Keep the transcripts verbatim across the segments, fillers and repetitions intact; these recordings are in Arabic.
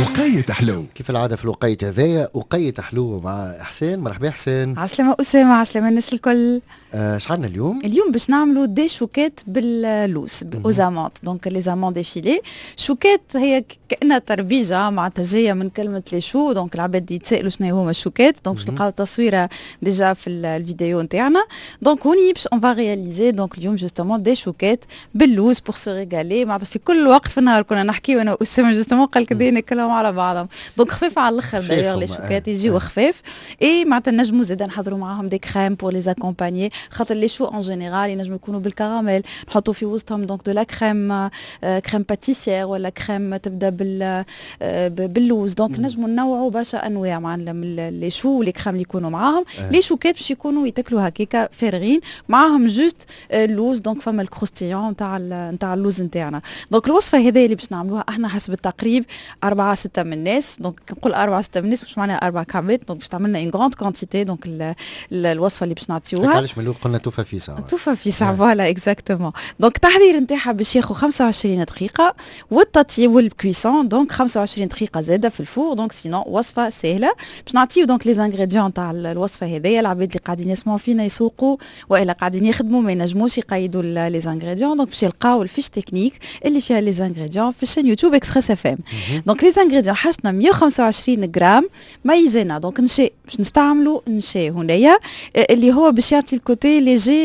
وقاية حلو. كيف العادة في الوقاية هذايا وقاية حلو مع حسين. مرحبا حسين. عسلامة أسامة، عسلامة الناس الكل. آه شحالنا اليوم؟ اليوم باش نعملوا دي شوكات باللوز اوزامونت، دونك لي زامون ديفيلي. شوكات هي كأنها تربيجة معناتها جاية من كلمة لي شو، دونك العباد يتسائلوا شنو هما الشوكات، دونك باش نلقاو تصويرة ديجا في الفيديو نتاعنا. دونك هوني باش اون فا رياليزي دونك اليوم جوستومون دي شوكات باللوز بور سو ريغالي. معناتها في كل وقت في النهار كنا نحكي وانا واسامة جوستومون قال كدا ناكلهم على بعضهم، دونك خفيف على الاخر دايوغ لي شوكات يجيو خفاف. اي معناتها نجموا زاده نحضروا معاهم دي كريم بور لي اكومبانيي، خاطر لي شو ان جينيرال ينجموا يكونوا بالكراميل، نحطوا في وسطهم دونك دو لا كريم آه كريم باتيسيير ولا كريم تبدا بال آه باللوز. دونك نجموا ننوعوا برشا انواع مع لي شو ولي كريم اللي يكونوا معاهم. آه. لي شوكات باش يكونوا يتاكلوا هكاكا فارغين معاهم جوست آه اللوز، دونك فما الكروستيون نتاع نتاع اللوز نتاعنا. دونك الوصفه هذه اللي باش نعملوها احنا حسب التقريب أربعة ستة من الناس. دونك نقول أربعة ستة من الناس مش معناها أربع كعبات، دونك باش تعملنا اون غراند كونتيتي. دونك ال ال الوصفه اللي باش نعطيوها علاش ملوك قلنا توفى في ساعه توفى في ساعه فوالا اكزاكتومون. دونك التحضير نتاعها باش ياخذ خمسة وعشرين دقيقه، والتطيب والكويسون دونك خمسة وعشرين دقيقه زاده في الفور. دونك سينون وصفه سهله. باش نعطيو دونك لي زانغريديون تاع الوصفه هذيا. العباد اللي قاعدين يسمعوا فينا يسوقوا والا قاعدين يخدموا ما ينجموش يقيدوا لي زانغريديون، دونك باش يلقاو الفيش تكنيك اللي فيها لي زانغريديون في الشين يوتيوب اكسبريس اف ام. دونك لي زانغريديون حاجتنا مية وخمسة وعشرين غرام مايزينا، دونك نشاء باش نستعملوا نشاء هنايا اللي هو باش يعطي الكوتي ليجي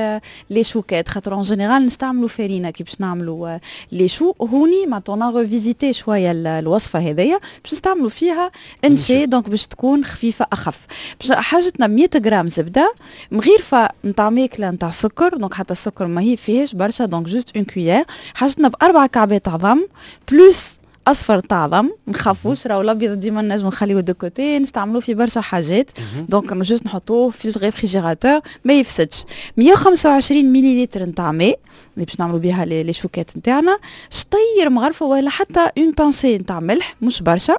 لي شوكات، خاطر اون جينيرال نستعملوا فارينه كي باش نعملوا لي شو. هوني معناتها ريفيزيتي شويه الوصفه هذيا باش نستعملوا فيها نشاء، دونك باش تكون خفيفه اخف. باش حاجتنا مية غرام زبده، مغيرفه نتاع ماكله نتاع سكر، دونك حتى السكر ما هي فيهاش برشا، دونك جوست اون كويير. حاجتنا باربع كعبات عظم بلوس اصفر تاع عظم، نخافوش راهو الابيض ديما نجم نخليوه دو كوتي نستعملوه في برشا حاجات. دونك جوست نحطوه في الريفريجيراتور ما يفسدش. مية وخمسة وعشرين مليلتر نتاع ماء اللي باش نعملوا بها لي شوكات نتاعنا، شطير مغرفه ولا حتى اون بانسي نتاع ملح مش برشا.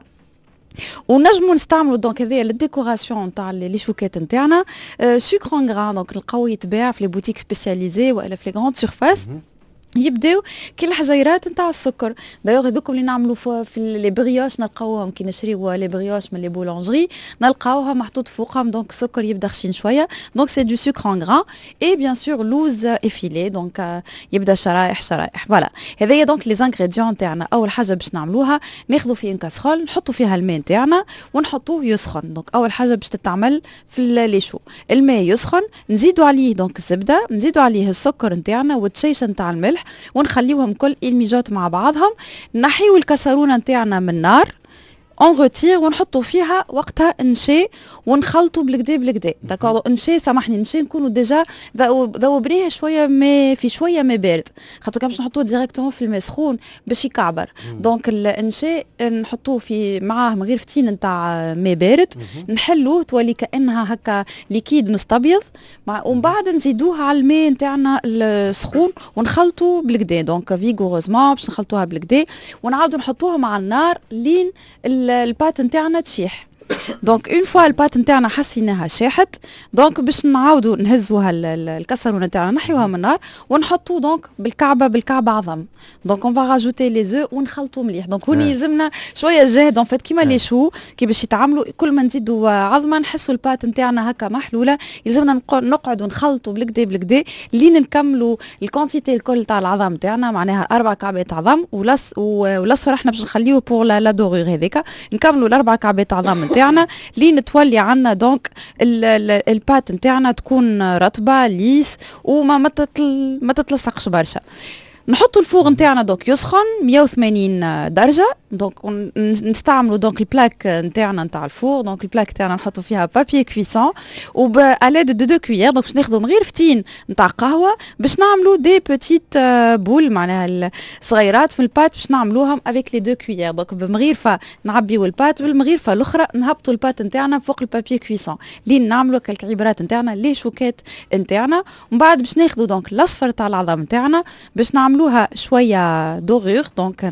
ونجموا نستعملوا دونك هذيا للديكوراسيون نتاع لي شوكات نتاعنا سكر ان غران، دونك نلقاو يتباع في لي بوتيك سبيسياليزي والا في لي غراند سيرفاس. يبداو كي الحجيرات نتاع السكر. دايوغ هذوكم اللي نعملوا في لي بريوش نلقاوهم كي نشريو لي بريوش من لي بولونجري نلقاوها محطوط فوقهم، دونك السكر يبدا خشين شويه، دونك سي دو سكر ان غران. اي بيان سور لوز افيلي، دونك يبدا شرايح شرايح. فوالا هذايا دونك لي زانغريديون تاعنا. اول حاجه باش نعملوها ناخذوا في كاسرول نحطوا فيها الماء تاعنا ونحطوه يسخن. دونك اول حاجه باش تتعمل في لي شو الماء يسخن، نزيدوا عليه دونك الزبده، نزيدوا عليه السكر نتاعنا والتشيشه نتاع الملح ونخليوهم كل الميجات مع بعضهم. نحيو الكسرونه نتاعنا من النار اون روتير ونحطوا فيها وقتها نشاء ونخلطوا بالكدا بالكدا. داكور نشاء سامحني نشاء نكونوا ديجا ذوبناه شويه ما في شويه ما بارد، خاطر كان باش نحطوه ديريكتومون في الماء سخون باش يكعبر. دونك النشاء نحطوه في معاه مغرفتين نتاع ماء بارد، نحلوه تولي كانها هكا ليكيد مستبيض، ومن بعد نزيدوها على الماء نتاعنا السخون ونخلطوا بالكدا. دونك فيغوروزمون باش نخلطوها بالكدا ونعاودوا نحطوها مع النار لين البات نتاعنا تشيح. دونك اون فوا البات نتاعنا حسيناها شاحت، دونك باش نعاودوا نهزوها الكسرونه نتاعنا نحيوها من النار ونحطوا دونك بالكعبه بالكعبه عظم. دونك اون فا راجوتي لي زو ونخلطوا مليح. دونك هوني يلزمنا شويه جهد اون فيت كيما لي شو كي باش يتعاملوا كل ما نزيدوا عظمه نحسوا البات نتاعنا هكا محلوله، يلزمنا نقعدوا نخلطوا بالكدا بالكدا لين نكملوا الكونتيتي الكل تاع العظم تاعنا، معناها اربع كعبات عظم ولص والاصفر احنا باش نخليوه بور لا دورور هذيك. نكملوا الاربع كعبات عظم نتاعنا لين تولي عنا دونك البات نتاعنا تكون رطبه ليس وما ما تتل ما تتلصقش برشا. نحطوا الفوغ نتاعنا دونك يسخن مية وثمانين درجه. دونك نستعملوا دونك البلاك نتاعنا نتاع الفوغ. دونك البلاك نتاعنا نحطوا فيها بابي كويسون وبالاد دو دو كويير. دونك باش ناخذوا مغرفتين نتاع قهوه باش نعملوا دي بوتيت بول معناها صغيرات في البات باش نعملوهم افيك لي دو كويير. دونك بمغرفه نعبيو البات بالمغرفه الاخرى نهبطوا البات نتاعنا فوق البابي كويسون لين نعملوا كالكعيبرات نتاعنا لي شوكات نتاعنا. ومن بعد باش ناخذوا دونك الاصفر تاع العظم نتاعنا باش نعملوها شويه دوغور. دونك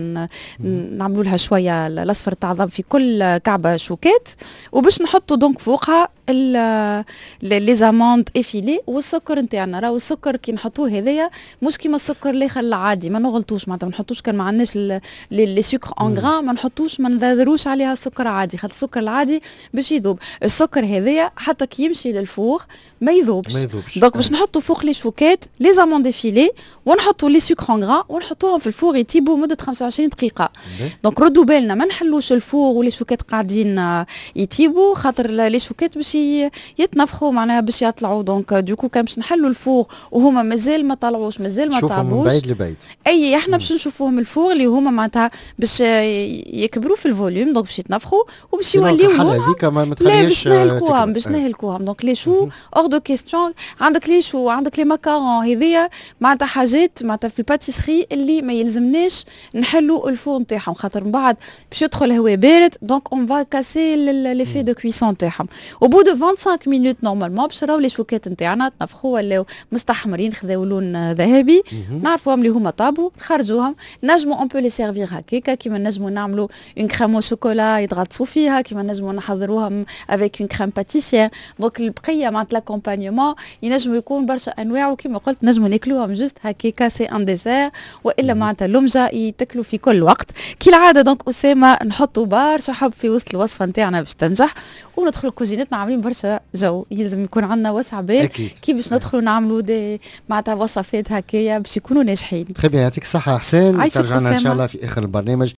نعملوا لها شويه الاصفر تاع العظم في كل كعبه شوكات وباش نحطوا دونك فوقها لي زاموند افيلي والسكر نتاعنا. راهو السكر كي نحطوه هذايا مش كيما السكر الاخر العادي، ما نغلطوش معناتها ما نحطوش كان ما عندناش لي سكر اون غران ما نحطوش ما نذروش عليها سكر عادي، خاطر السكر العادي باش يذوب. السكر هذايا حتى كي يمشي للفوغ ما يذوبش، ما يذوبش. دونك باش نحطوا فوق لي شوكات لي زاموند افيلي ونحطوا لي سكر اون غران ونحطوهم في الفوغ يطيبوا مده خمسة وعشرين دقيقه. دونك ردوا بالنا ما نحلوش الفوغ ولي شوكات قاعدين يطيبوا، خاطر لي شوكات باش يتنفخوا معناها باش يطلعوا. دونك دوكو كان باش نحلوا الفوغ وهما مازال ما طلعوش مازال ما طابوش من بعيد لبعيد. اي احنا باش نشوفوهم الفوغ اللي هما معناتها باش يكبروا في الفوليوم، دونك باش يتنفخوا وباش يوليو لهم لا باش نهلكوهم باش نهلكوهم. دونك لي شو اور دو كيستيون، عندك لي شو عندك لي ماكارون هذيا معناتها حاجات معناتها في الباتيسري اللي ما يلزمناش نحلوا الفوغ نتاعهم، خاطر من بعد باش يدخل هواء بارد دونك اون فا كاسي ليفي دو كويسون نتاعهم. او بو دو خمسة وعشرين مينوت نورمالمون باش راهو لي شوكات نتاعنا تنفخوا ولاو مستحمرين خذاو لون ذهبي، نعرفوهم اللي هما طابوا نخرجوهم. نجموا اون بو لي سيرفير هكاكا كيما نجموا نعملوا اون كريم او شوكولا يتغطسوا فيها، كيما نجموا نحضروها افيك اون كريم باتيسير. دونك البقيه مع لاكومبانيومون ينجموا يكون برشا انواع، وكيما قلت نجموا ناكلوهم جوست هكاكا سي ان ديزير، والا معناتها لمجه يتاكلوا في كل وقت كالعاده. دونك اسامه نحطوا برشا حب في وسط الوصفه نتاعنا باش تنجح، وندخلوا كوزينتنا عاملين برشا جو. يلزم يكون عندنا وسع بال كي باش ندخلوا نعملوا دي معناتها وصفات هكايا باش يكونوا ناجحين. تخي بيان، يعطيك الصحه حسين، ترجعنا ان شاء الله في اخر البرنامج.